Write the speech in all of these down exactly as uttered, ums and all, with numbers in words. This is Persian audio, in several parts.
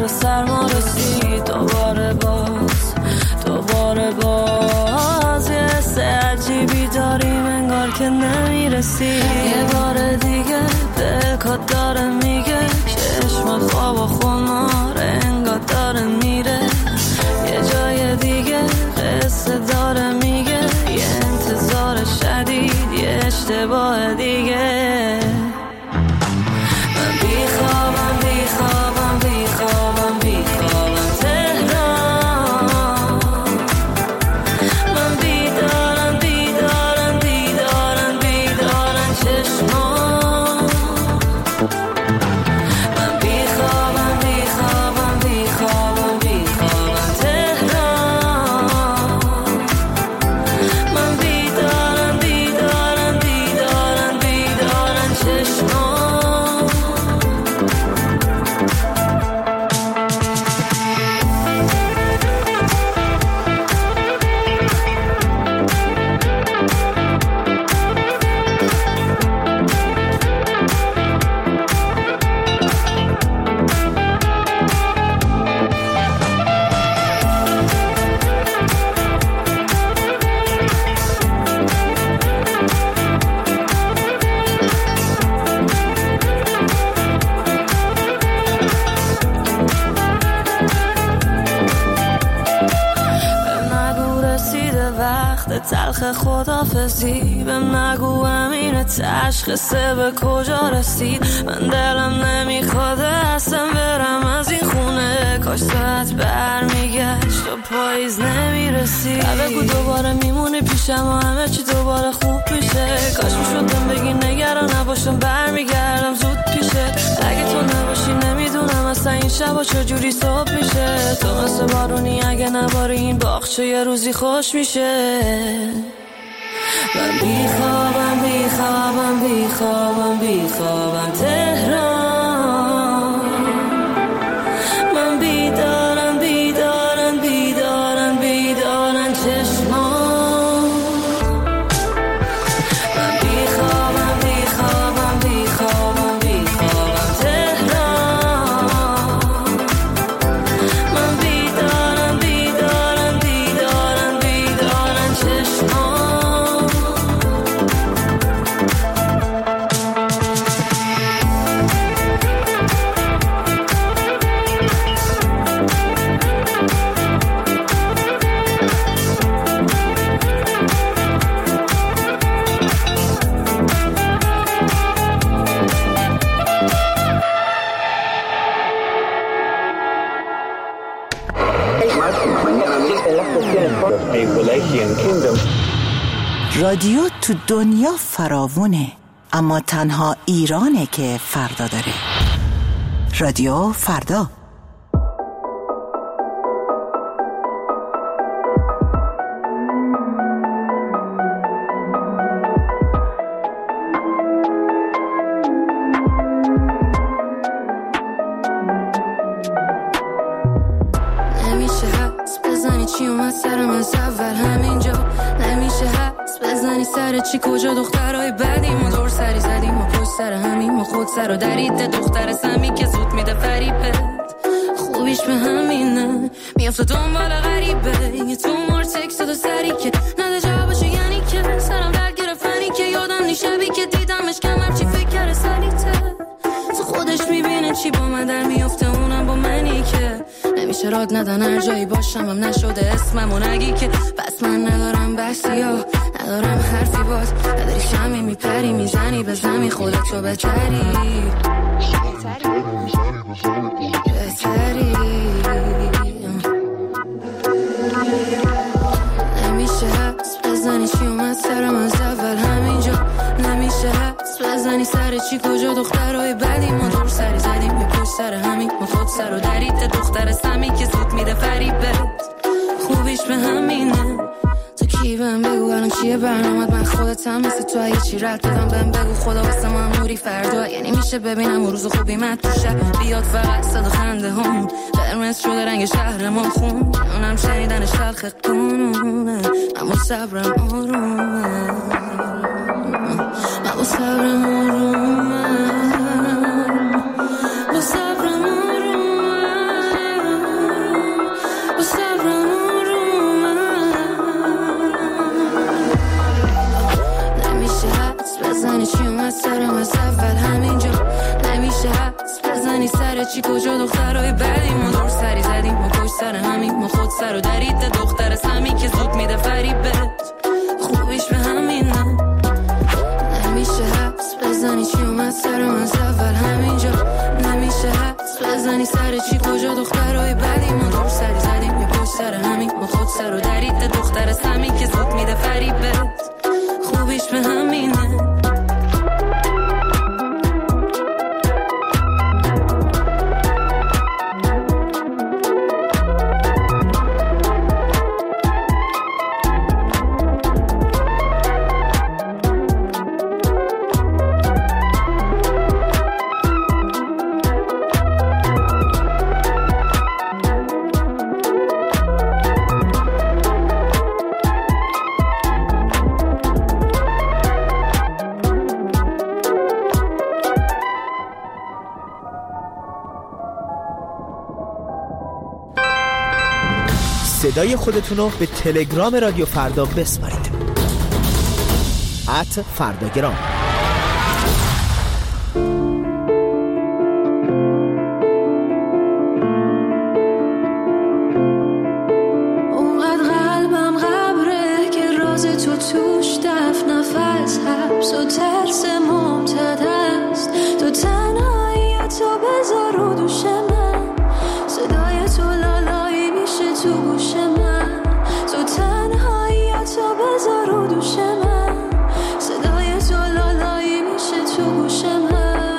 به سرما رسید. دوباره باز دوباره باز یه حس عجیبی داریم انگار که نمیرسی. یه بار دیگه دلکات داره میگه چشمات خواب و خمار انگار داره میره. یه جای دیگه قصه داره میگه یه انتظار شدید یه اشتباه دیگه. من بیخوابم بیخوابم بیخوابم بیخوابم تهران. من بیدارم بیدارم بیدارم بیدارم چشمان. من بیخوابم بیخوابم بیخوابم بیخوابم تهران. من بیدارم بیدارم بیدارم بیدارم چشمان. تلخ خدافزی بهم نگو امین تشخیصه به کجا رسید. من دلم نمیخواد اصلا برم از این خونه. کاش ساعت برمیگشت و پاییز نمیرسید. بگو دوباره میمونی پیشم و همه چی دوباره خوب میشه. کاش میشدم بگی نگران نباشم برمیگردم زود پیشه. اگه تو نباشی نمیدونم اصلا این شبا چجوری صبح میشه. تو مثل بارونی اگه نباری این باغچه یه روزی خوش میشه. من بیخوابم بیخوابم بیخوابم بیخوابم تهران. من بیدارم بیدارم بیدارم بیدارم چشمان. من بیخوابم بیخوابم بیخوابم بیخوابم تهران. من بیدارم بیدارم بیدارم بیدارم چشمان. رادیو تو دنیا فراوونه، اما تنها ایرانه که فردا داره. رادیو فردا. نمیشه حس بزنی چی اومد سرم از اول همینجا. نمیشه حس بزنی سر چی کجا دخترهای بدیم و دور سری زدیم و پشت سر همیم و خود سر و درید دختر سمی که زود میده فریبت. خوبیش به همینه میافته دنبال غریبه. یه تو مار تکست دو سری که نده جوابشو یعنی که سرم درد گرفتنی که یادم نی شبی که دیدمش کمر چی فکر کرده سلیته. تو خودش میبینه چی با من در میافته اونم با منی که نمیشه راد ندن هر جایی باشم هم نشده اسمم و نگی که بس من ندارم بحثی ها ندارم حرفی باز نداری شمی میپری میزنی به زمی خودتو بتری بتری. نمیشه حس بزنی چی اومد سرم از اول همینجا. نمیشه حس بزنی سر چی کجا دخترهای بدی ما دور سری زدیم یه پشت سر همین ما خود سر و درید دختر سمی که زود میده فریبت. خوبیش به همینه تو کی بهم بگو الان چیه برنامت. من خودتم مثل تو اگه چی رد بدم بهم بگو خدا واسه ما نوری فردا. یعنی میشه ببینم روز خوبی من تو شب بیاد فقط صدا خنده هم قرمز شده رنگ شهرمون خون. اونم شنیدنش تلخ قانونه اما صبرم آرومه. من با صبرم آرومه با صبرم آرومه. سر چی کجا دخترای بعدی ما دور سری زدیم ما پشت سر همین ما خود سر و درید دختر سمی که زود میده فریبت خوبیش به همینه نمیشه حبس بزنی چی اومد سرم از اول همینجا نمیشه حبس بزنی سر چی کجا دخترای بعدی ما دور سری زدیم یا پشت سر همین ما خود سر و درید دختر سمی که زود میده فریبت خوبیش به همینه صدای خودتون رو به تلگرام رادیو فردا بسپارید ات فرداگرام. اونقدر قلبم غبره که راز تو توش دفن نفس حبس و ترس ممتد است تو تنهایی تو بذار رو دوش من صدای تو لالایی میشه تو گوش من تو تنهایی تو بذار رو دوش من صدای تو لالایی میشه تو گوش من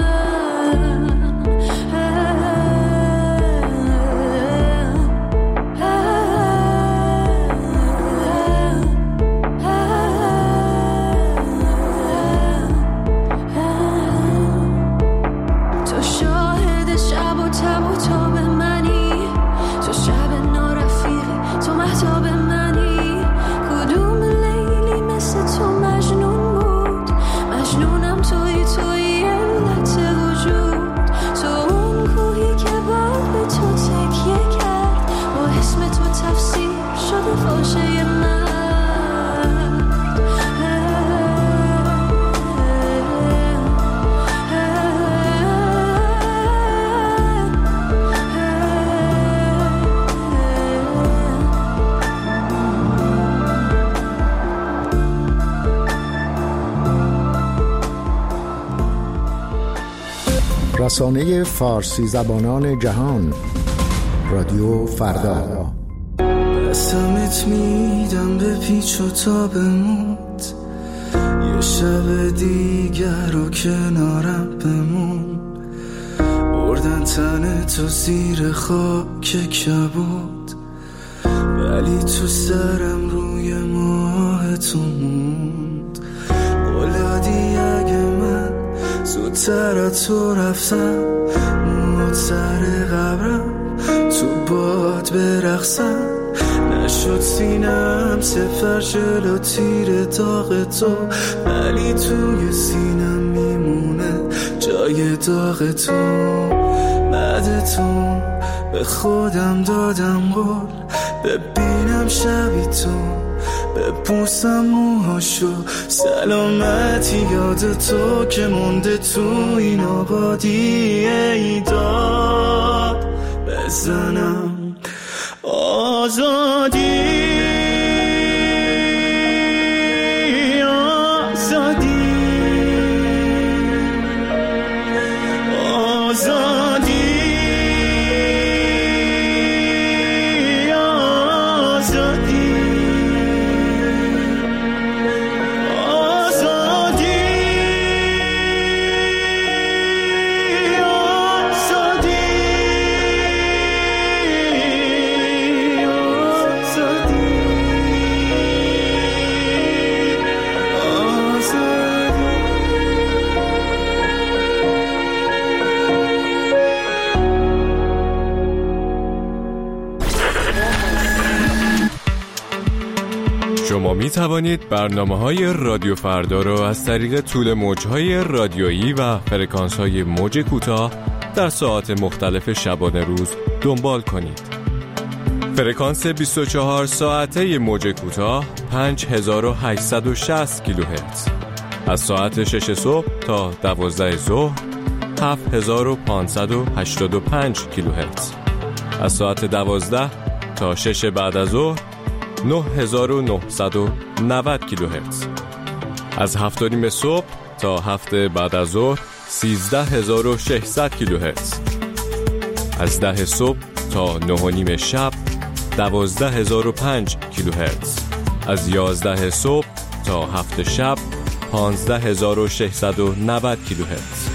تو شاهد شب و تب و تاب منی تو شب نارفیقی تو مهتاب منی کدوم لیلی مثل تو مجنون بود مجنونم توی توی علت وجود تو اون کوهی که بعد به تو تکیه کرد با اسم تو تفسیر شده فاشه من رسانه فارسی زبانان جهان رادیو فردا. قسمت میدم به پیچ و تابموت یه شب دیگر رو کنارم بمون بردن تن تو زیر خاک کبود ولی تو سرم روی ماه تو موند بلادی اگه من زودتر تو رفتم موت سر قبرم تو باد برقصم نشد سینم سفر جلو تیر داغ تو ولی توی سینم میمونه جای داغ تو بعد تو به خودم دادم قول ببینم شبی تو بپوسم موهاشو سلامتی یاد تو که مونده تو این آبادی ایداد بزنم آزادی آزادی آزادی شما می توانید برنامه‌های رادیو فردا را از طریق طول موج‌های رادیویی و فرکانس‌های موج کوتاه در ساعات مختلف شبانه روز دنبال کنید. فرکانس بیست و چهار ساعته موج کوتاه پنج هزار و هشتصد و شصت کیلوهرتز از ساعت شش صبح تا دوازده ظهر هفت هزار و پانصد و هشتاد و پنج کیلوهرتز. از ساعت دوازده تا شش بعد از ظهر نه هزار و نهصد و نود کیلوهرتز. از هفت و نیم صبح تا هفت بعد از ظهر سیزده هزار و ششصد کیلوهرتز. از ده صبح تا نه و نیم شب دوازده هزار و پنج کیلوهرتز. از یازده صبح تا هفت شب پانزده هزار و ششصد و نود کیلوهرتز.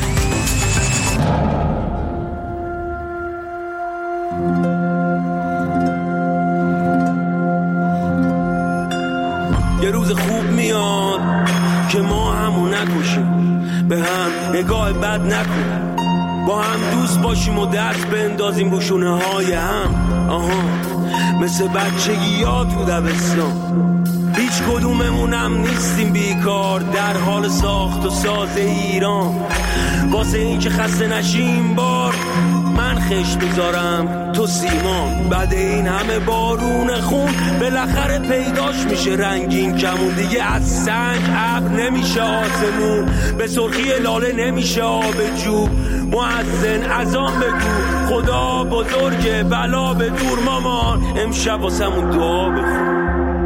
یه روز خوب میاد که ما همو نکشیم، به هم نگاه بد نکنیم، با هم دوست باشیم و دست بندازیم رو شونه های هم. آها مثل بچگی یا تو دبستان، هیچ کدوممونم نیستیم بیکار در حال ساخت و ساز ایران. واسه این که خسته نشیم بار من خش بذارم تو سیمان. بعد این همه بارون خون بالاخره پیداش میشه رنگین کمون. دیگه از سنگ ابر نمیشه آسمون، به سرخی لاله نمیشه آب جو. مؤذن اذان بگو خدا بزرگه بلا به دور مامان، امشب واسمون دعا بخون.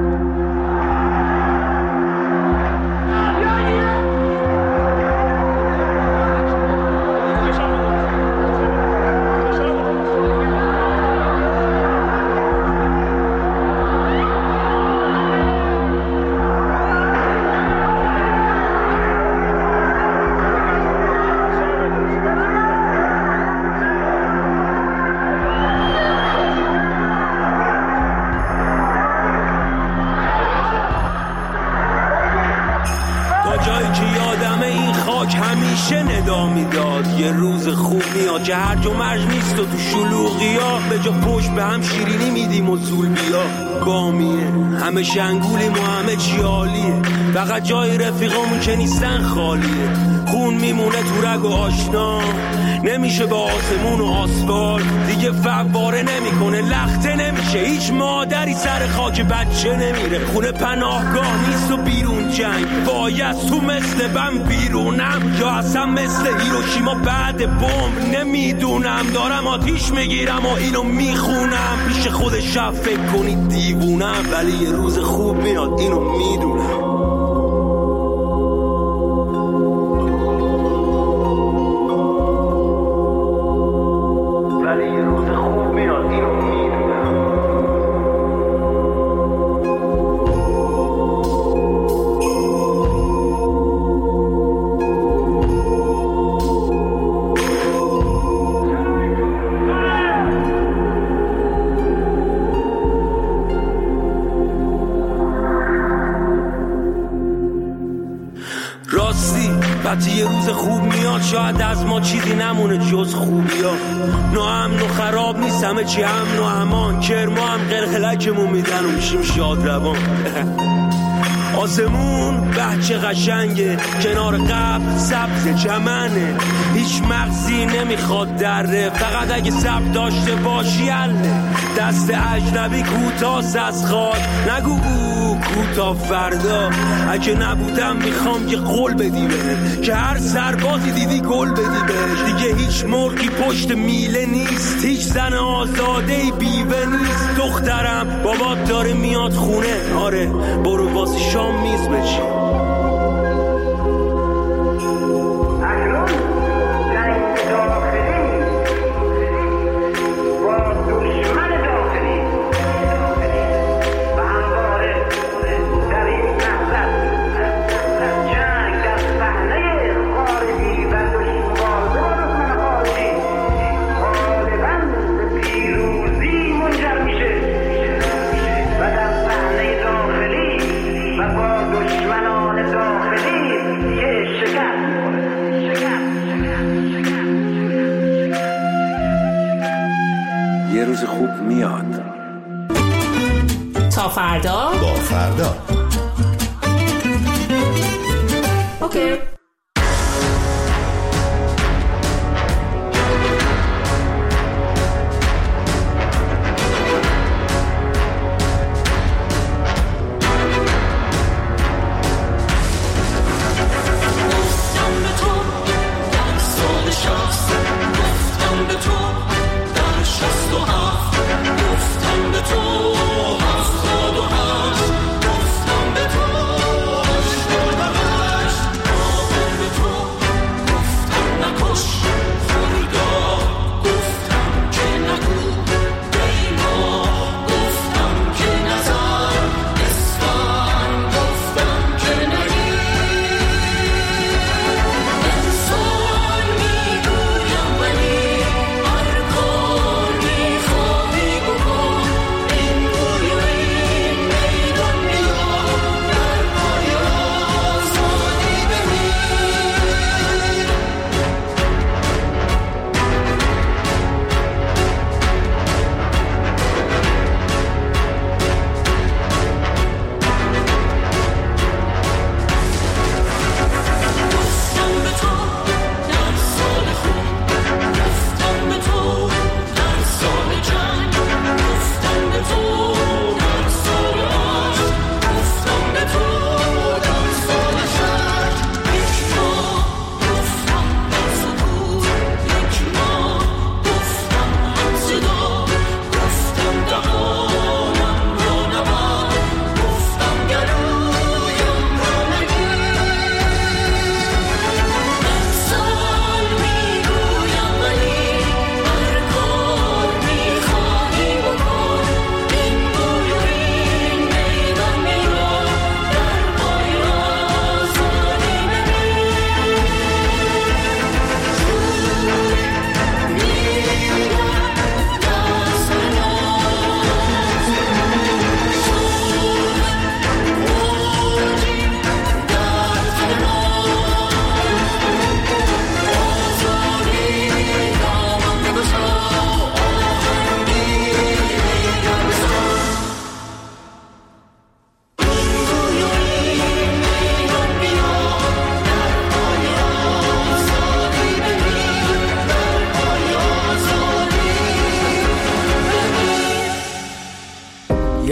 همیشه ندا میداد یه روز خوب میاد که هر جا مرج نیست و تو شلوغی ها به جا پشت به هم شیرینی میدیم و زول بیا بامیه. همه شنگولیم و همه چی عالیه، فقط جای رفیقامون که نیستن خالیه. خون میمونه تو رگ و آشنا، نمیشه با آسمون و آسفال دیگه فواره نمیکنه، لخته نمیشه. هیچ مادری سر خاک بچه نمیره، خونه پناهگاه نیست و بیرون جنگ. باید تو مثل بم بیرونم یا اصلا مثل هیروشیما بعد بمب نمیدونم. دارم آتیش میگیرم و اینو میخونم، پیش خود شب فکر کنید دیوونم، ولی یه روز خوب میاد اینو میدونم. وقتی یه روز خوب میاد شاید از ما چیزی نمونه جز خوبی ها. ناامن و خراب نیست همه چی امن و امان، کرما هم قلقلکمون میدن و میشیم شاد روان. آسمون بچه قشنگه، کنار قبل سبز چمنه، هیچ مغزی نمیخواد دره، فقط اگه سب داشته باشی اله. دست اجنبی کوتاست از خواد، نگو او کوتا فردا. اگه نبودم میخوام یه قول بدی بهت که هر سربازی دیدی گل بدی بهش. دیگه هیچ مرغی پشت میله نیست، هیچ زن آزادهی بیوه نیست. دخترم بابات داره میاد خونه، آره برو واسه شام میز بچی. یه روز خوب میاد. تا فردا با فردا. اوکی.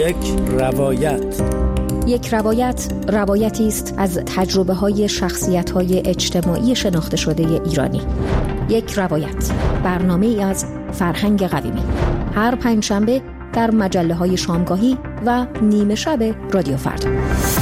یک روایت. یک روایت روایتی است از تجربه‌های شخصیت‌های اجتماعی شناخته شده ایرانی. یک روایت، برنامه‌ای از فرهنگ قویمی، هر پنجشنبه در مجله‌های شامگاهی و نیمه شب رادیو فردا.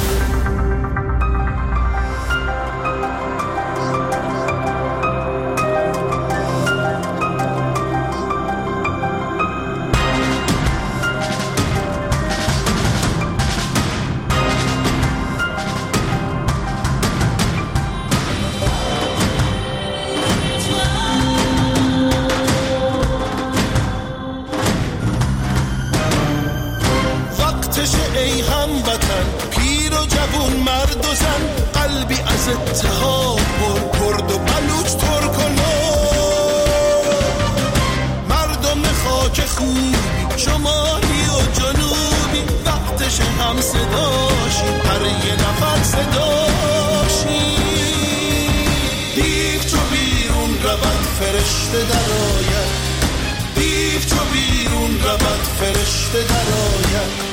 اتحاد پر کرد و بلوچ ترکلو، مردم خاک خوبی شمالی و جنوبی، وقتش هم صداشی هر یه نفر صداشی. دیو چو بیرون رود فرشته در آید، دیو چو بیرون رود فرشته در آید.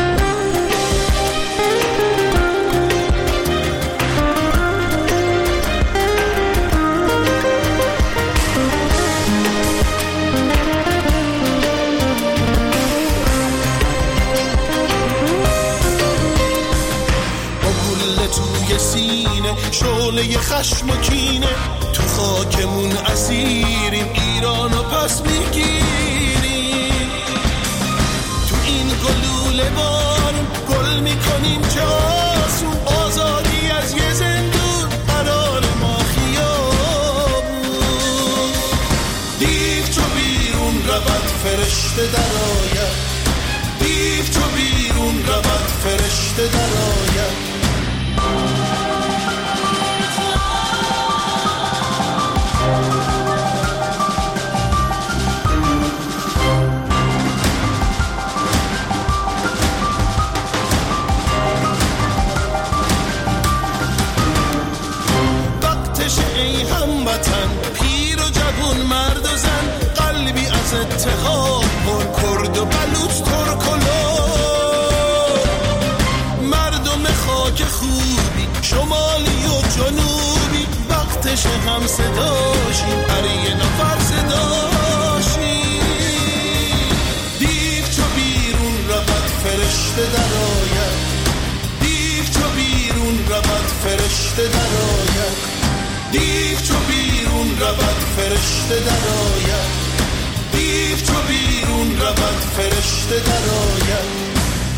شعله خشم و کینه تو خاکمون اسیریم، ایرانو پس میگیریم. تو این گلوله بارون گل میکنیم چه آسون، آزادی از یه زندون قرار ما خیابون. دیو چو بیرون رود فرشته در آید، دیو چو بیرون رود فرشته در آید. ای هموطن پیر و جوون مرد و زن، قلبی از اتحاد پر کرد و بلوچ ترکلو، مردم خاک خوبی شمالی و جنوبی، وقتش هم صداشی هر یه نفر صداشی. دیو چو بیرون رود فرشته در آید، دیو چو بیرون رود فرشته در آید. دیو چو بیرون رود فرشته در آید، دیو چو بیرون رود فرشته در آید.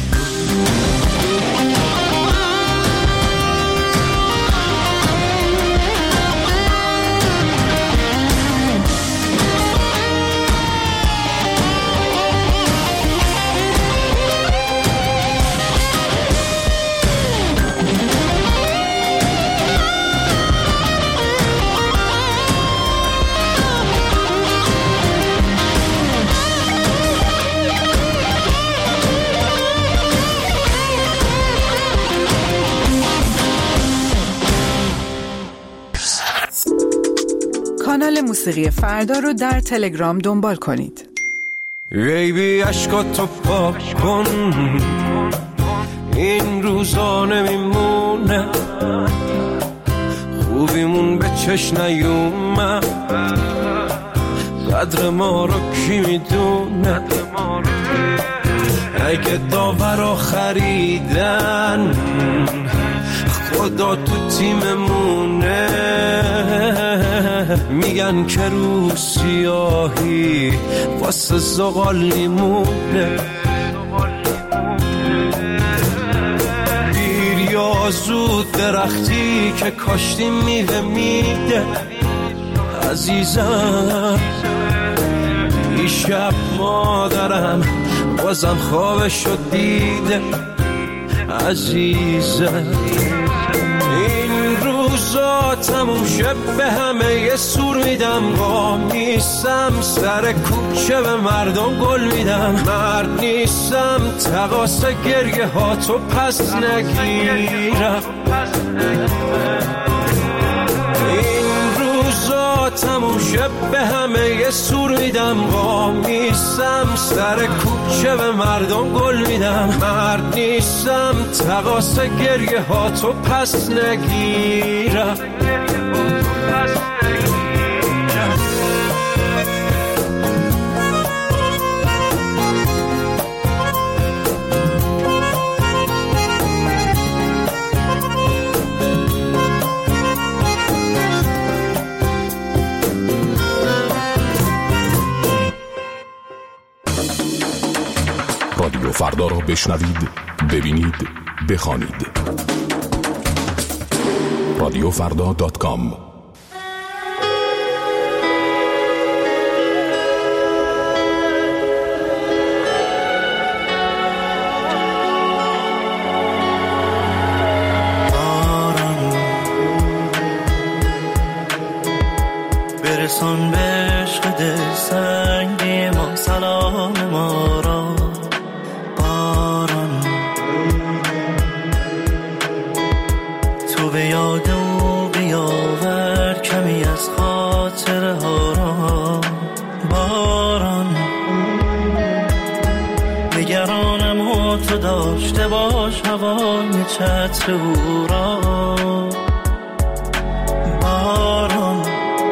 کانال موسیقی فردا رو در تلگرام دنبال کنید. بیبی عشقاتو پاک کن، این روزا نمیمونه، خوبیمون به چش نیومد، قدر ما رو کی میدونه. اگه داورا خریدن خدا تو تیممونه، میگن که رو سیاهی واسه زغال میمونه. دیر یا زود درختی که کاشتی میوه میده عزیزم. دیشب مادرم بازم خوابشو دیده عزیزم. این روزا تموم شد به همه یه سور میدم، قام نیستم سر کوچه به مردم گل میدم، مرد نیستم تقاس گریه ها تو پس نگیرم. این روزا تموم شب به همه یه سور میدم، قام نیستم سر کوچه به مردم گل میدم، مرد نیستم تقاس گریه ها تو پس نگیرم. رادیو فردا را بشنوید، ببینید، بخوانید. رادیو فردا دات کام. برسان به عشق دل سنگی ما سلام ما را، باران تو به یاد او بیاور کمی از خاطره ها را، باران نگرانم و تو داشته باش هوای چتر او را، باران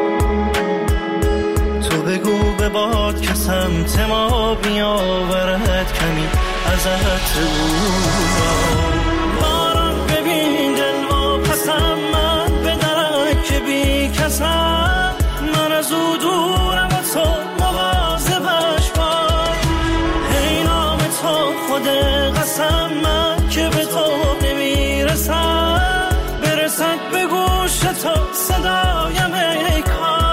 بگو به باد که سمت ما بیاورد کمی از عطر او را، باران ببین دل واپسم من به درک بی کسم، من از او دورم و تو مواظبش باش، ای نام تو خود قسم من که به تو نمیرسم، برسد به گوش تو صدایم ای کار.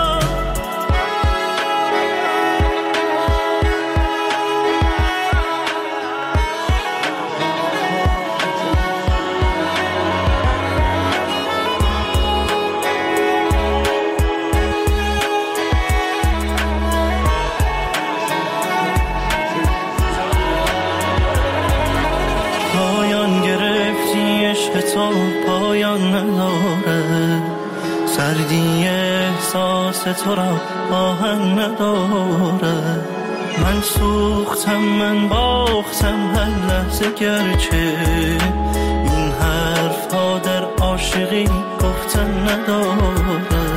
تو پایان نداره، سردی احساس تو را آهن نداره، من سوختم من باختم هر لحظه گرچه این حرف ها در عاشقی گفتن نداره.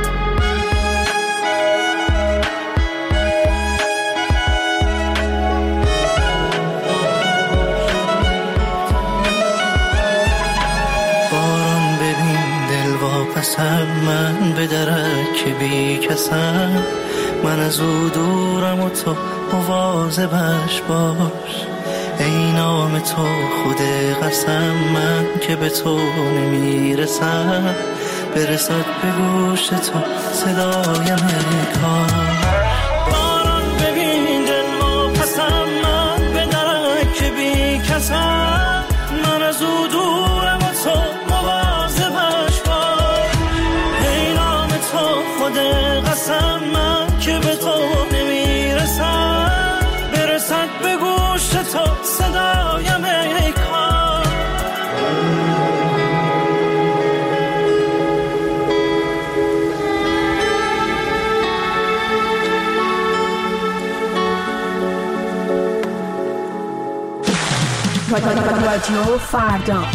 پسم من به درک بی کسم، من از او دورم و تو مواظبش باش، ای نام تو خود قسم من که به تو نمیرسم، برسد به گوش تو صدایم ای کار. باران ببین دل و پسم من به درک بی کسم، من از او دورم و تو مواظبش باش، ای نام تو خود قسم من که به تو نمیرسم، برسد به گوش تو صدایم ای کار. رادیو فردا.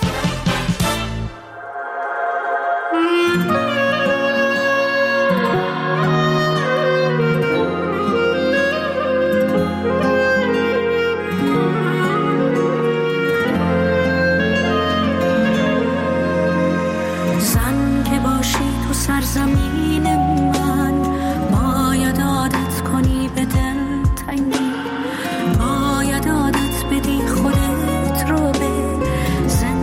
زن که باشی تو سرزمین من، باید عادت کنی به دل تنگی، باید عادت بدی خودت رو به زندگی.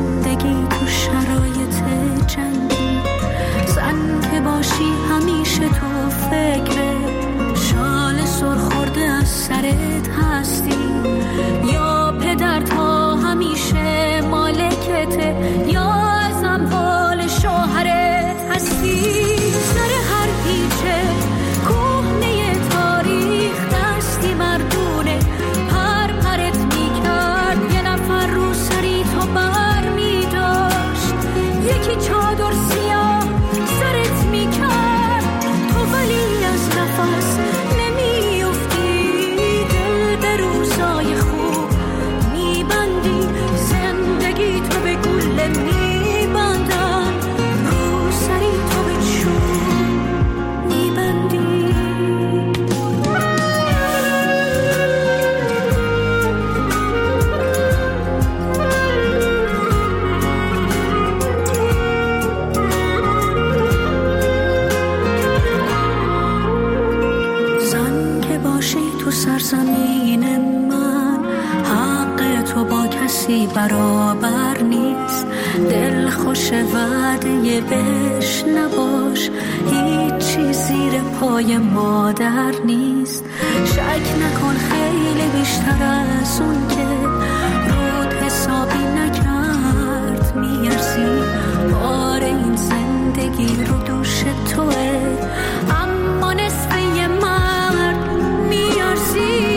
سرزمین من حق تو با کسی برابر نیست. دل خوش وعده بهش نباش، هیچی زیر پای مادر نیست. شک نکن خیلی بیشتر از اون که رود حسابی نکرد میارزی. بار این زندگی رو دوش توه، اما نصف یه مرد میارزی.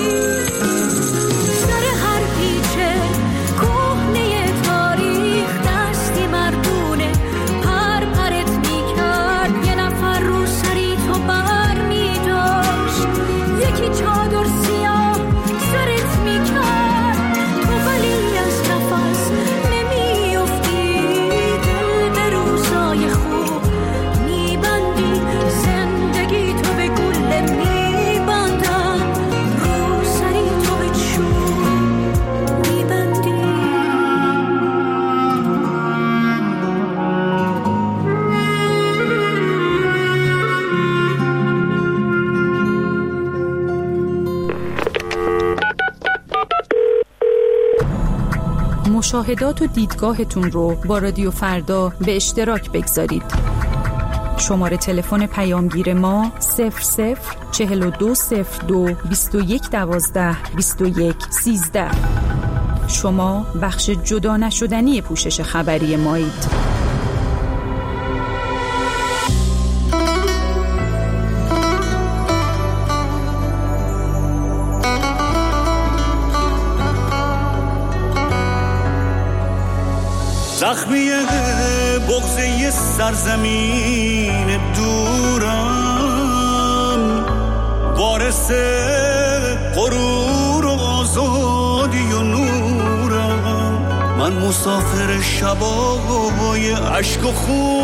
سر هر پیچه کهنه تاریخ دستی مردونه پر پرت میکرد. یه نفر رو سری تو بر میداشت، یکی چادر سیاه سرت میکرد. تو ولی از نفس نمیافتی، دل به روزای خوب میبندی. زندگی تو به گله میبندن، رو سری تو به چوب میبندی. مشاهدات و دیدگاهتون رو با رادیو فردا به اشتراک بگذارید. شماره تلفن پیامگیر ما صفر صفر چهل و دو صفر دو بیست و یک دوازده بیست و یک سیزده. شما بخش جدا نشدنی پوشش خبری مایید. زخمی بغضه سرزمین دورم، وارث غرور و آزادی و نورم. من مسافر شبای عشق و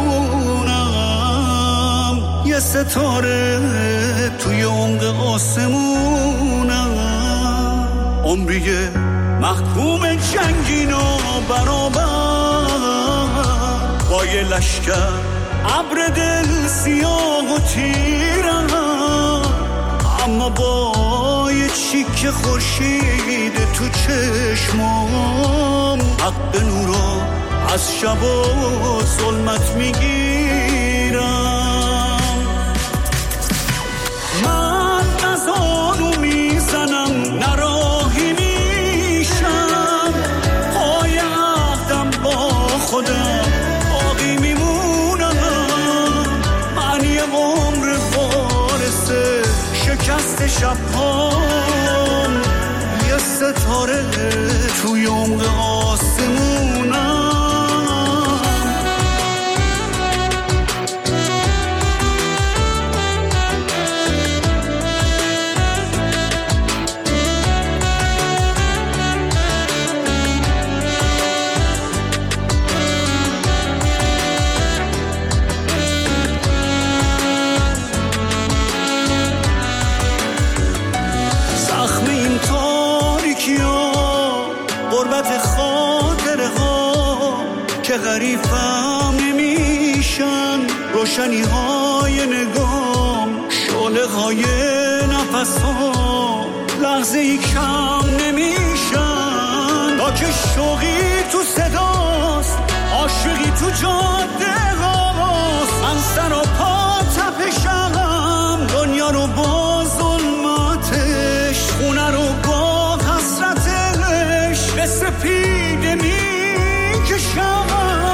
خونم، یه ستاره توی عمق آسمونم. عمریه محکوم جنگین و برابر با یه لشکر ابر دل سیاه و تیرم. اما با یه چیک خورشید تو چشمام، حق نورا از شب و ظلمت میگیرم. من نزانو میزنم نراهی میشم، پای عهدم با خودم باقی میمونم. من یه عمر وارث شکست شبهام، یه ستاره توی عمق آسمونم. که غریبم نمیشن روشنی های نگام، شعله های نفس ها لحظه ای کم نمیشن. تا که شوقی تو صداست، عاشقی تو جاده هاست. من سر و پا تپشم، دنیا رو با ظلمتش، خونه رو با حسرتش به سپیده میکشم.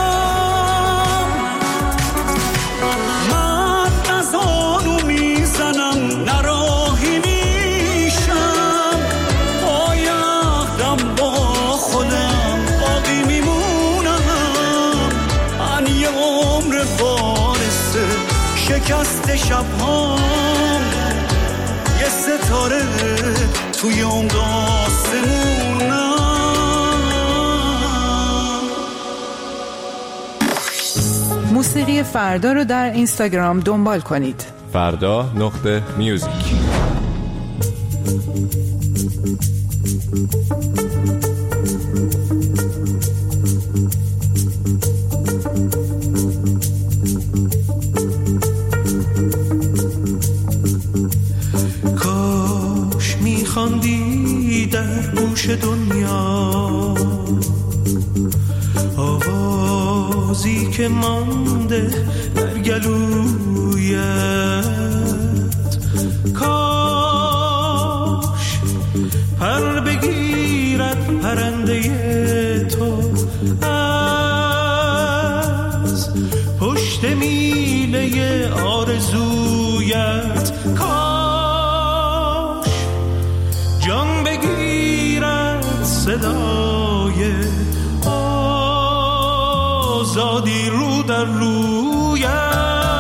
نراهی میشم، پای عهدم با خودم باقی میمونم. من یه عمر وارث شکست شبهام، یه ستاره توی عمق آسمونم. موسیقی فردا رو در اینستاگرام دنبال کنید. فردا نقطه میوزیک. کاش گوش دنیا، آوازی که مانده در گلویت. کاش پر بگیرد پرنده تو از پشت میله آرزویت. کاش جان بگیرد صدای آزادی رو در رویت.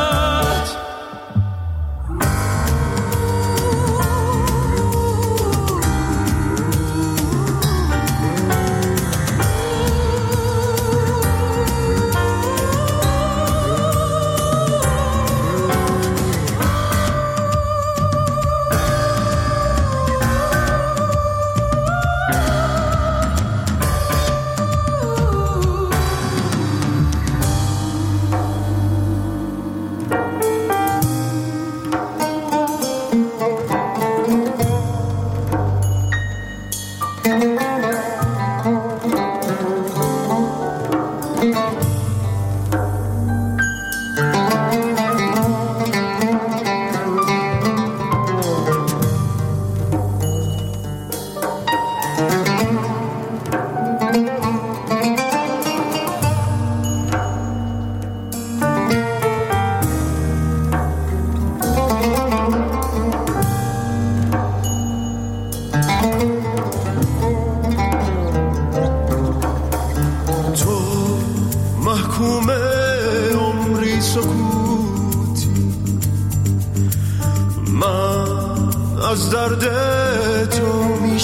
از درد تو می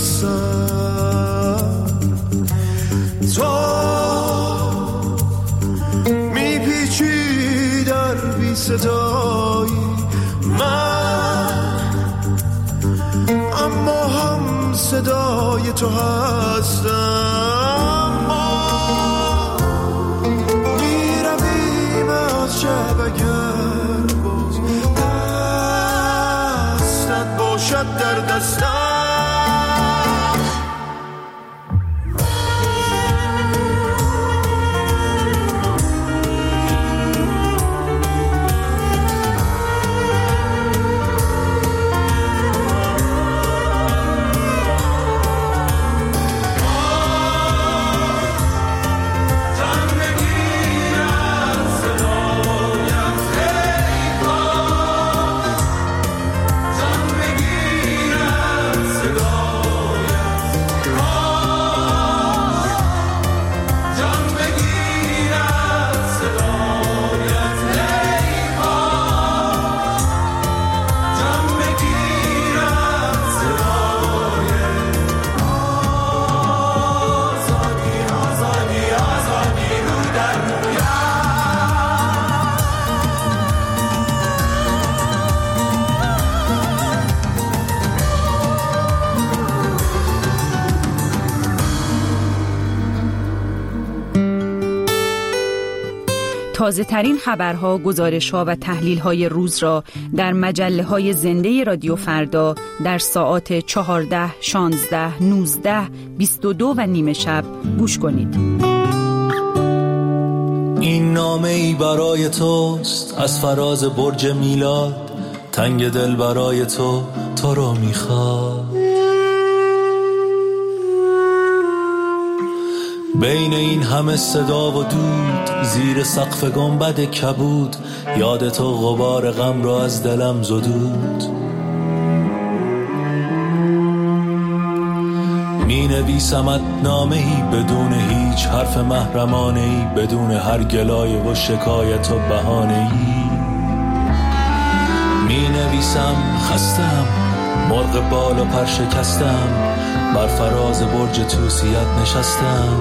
شکستم، تو می پیچی در بی صدایی من، اما هم صدای تو هستم. ما می رویم از شب اگر باز دستت باشد در دستم. تازه ترین خبرها، گزارش‌ها و تحلیل‌های روز را در مجله‌های زنده رادیو فردا در ساعات چهارده، شانزده، نوزده، بیست و دو و نیمه شب گوش کنید. این نامه ای برای توست از فراز برج میلاد، تنگ دل برای تو تو رو میخواد. بین این همه صدا و دود، زیر سقف گنبد کبود، یاد تو غبار غم را از دلم زدود. می نویسمت نامه ای بدون هیچ حرف محرمانه ای، بدون هر گلایه و شکایت و بهانه ای. می نویسم خستم، مرغ بال و پر شکستم، بر فراز برج توسیت نشستم.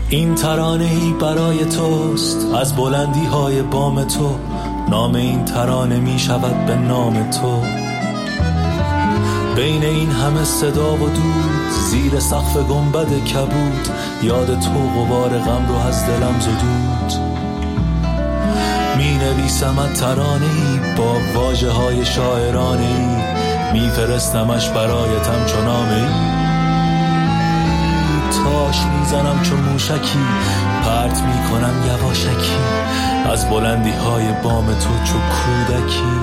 این ترانه‌ای برای توست از بلندی های بام تو، نام این ترانه می شود به نام تو. بین این همه صدا و دود، زیر سقف گنبد کبود، یاد تو غبار غم رو از دلم زدود. می نویسمت ترانه‌ای با واژه های شاعرانه‌ای، می فرستمش برایتم چو نامه‌ای. تاش میزنم چون موشکی، پرت میکنم یواشکی از بلندی های بام تو چو کودکی.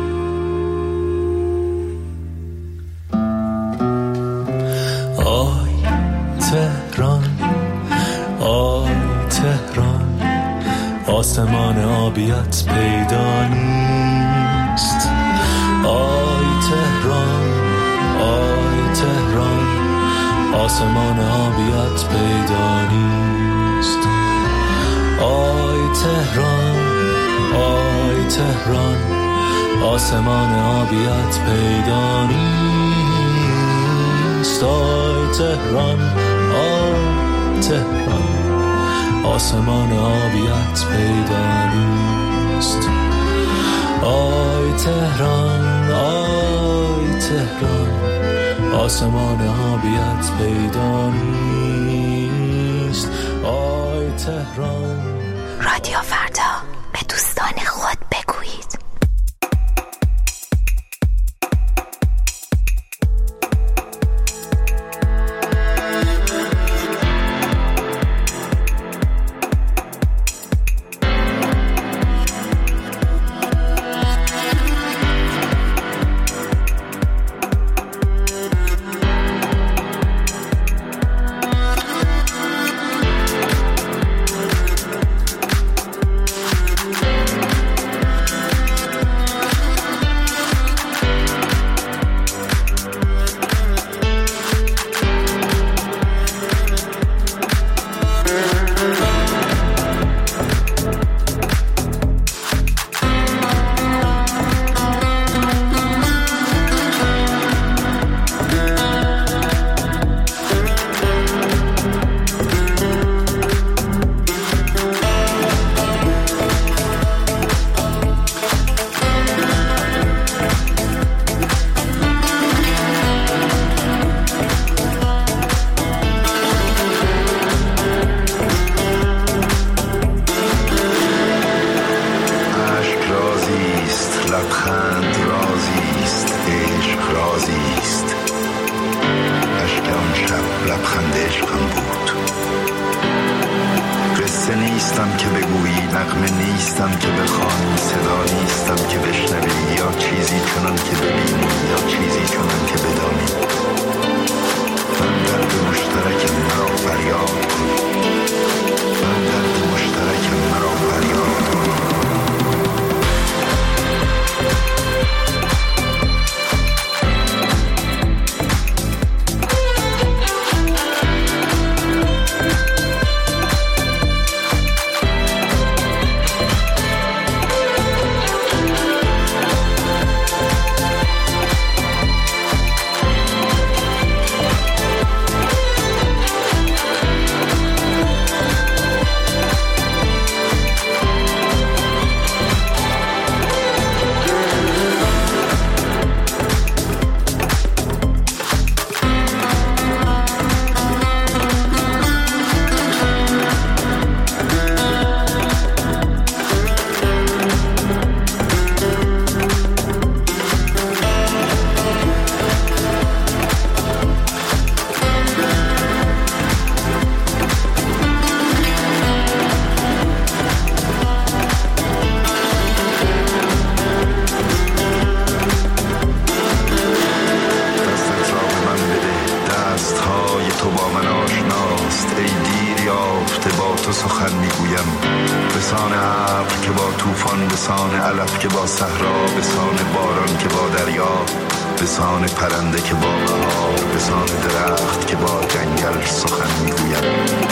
آی تهران، آی تهران، آسمان آبیت پیدا نیست. آی تهران، آی تهران، آسمان آبیت پیدا نیست. آی تهران، آی تهران، آسمان آبیت پیدا نیست. آی تهران، آی تهران، آسمان آبیت پیدا نیست. آی تهران، آی تهران، آسمان آبیت پیدا نیست. آی تهران. رادیو فردا، به دوستان خود بگویید. بسان ابر که با طوفان، بسان علف که با صحرا، بسان باران که با دریا، بسان پرنده که با بهار، بسان درخت که با جنگل سخن میگوید.